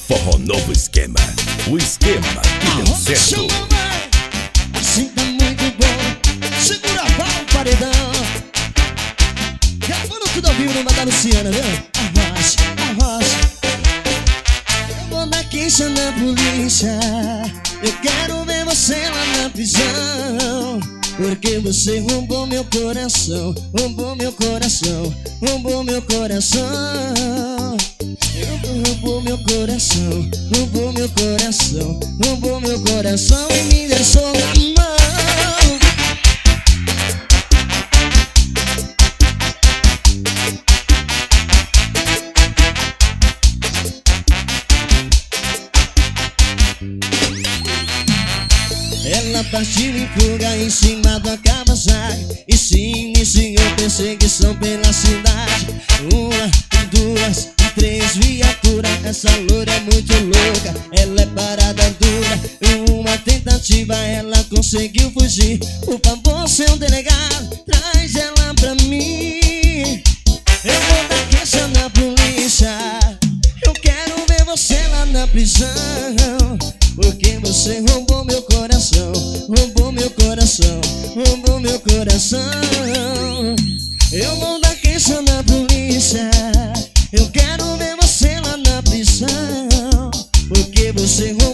Forró Novo Esquema. O esquema que deu certo. Assim tá muito bom. Segura o paredão. Gravando tudo ao vivo no da Luciana, viu? Arrocha. Eu vou dar queixa na polícia. Eu quero ver você lá na prisão. Porque você roubou meu coração. Roubou meu coração. Roubou meu coração. Roubou meu coração. Roubou meu coração. Roubou meu coração e me deixou na mão. Ela partiu em fuga em cima da Kawasaki e se iniciou perseguição pela cidade. 1, 2, 3 viaturas. Essa loura é muito louca, ela é parada dura. Em uma tentativa ela conseguiu fugir. Por favor, seu delegado, traz ela pra mim. Eu vou dar queixa na polícia. Eu quero ver você lá na prisão. Porque você roubou meu coração. Roubou meu coração. Roubou meu coração. Eu vou dar queixa na polícia. Eu quero ver você lá na prisão. Porque você roubou